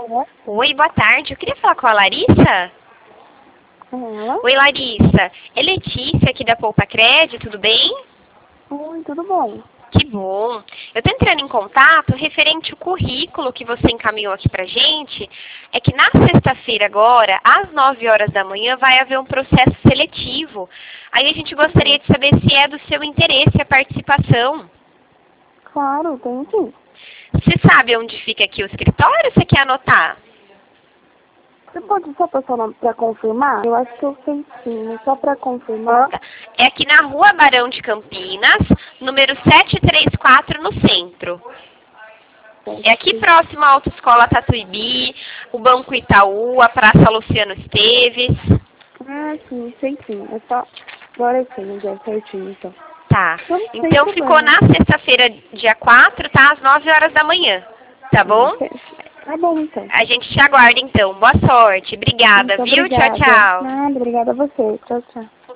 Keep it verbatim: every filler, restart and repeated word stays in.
Alô? Oi, boa tarde. Eu queria falar com a Larissa. Ela? Oi, Larissa. É Letícia aqui da Poupa Crédito, tudo bem? Oi, tudo bom? Que bom. Eu estou entrando em contato referente ao currículo que você encaminhou aqui pra gente. É que na sexta-feira agora, às nove horas da manhã, vai haver um processo seletivo. Aí a gente gostaria de saber se é do seu interesse a participação. Claro, tem sim. Você sabe onde fica aqui o escritório ou você quer anotar? Você pode só passar o nome pra confirmar? Eu acho que eu sei sim, mas só pra confirmar. É aqui na Rua Barão de Campinas, número setecentos e trinta e quatro, no centro. É aqui próximo à Autoescola Tatuíbi, o Banco Itaú, a Praça Luciano Esteves. Ah, sim, sei sim. É só... Agora eu sei onde é certinho, então. Tá. Não tem Então ficou problema. na sexta-feira, dia quatro, tá? Às nove horas da manhã. Tá bom? Tá bom, então. A gente te aguarda então. Boa sorte. Obrigada, Muito viu? Tchau, obrigada. tchau. Nada, obrigada a você. Tchau, tchau.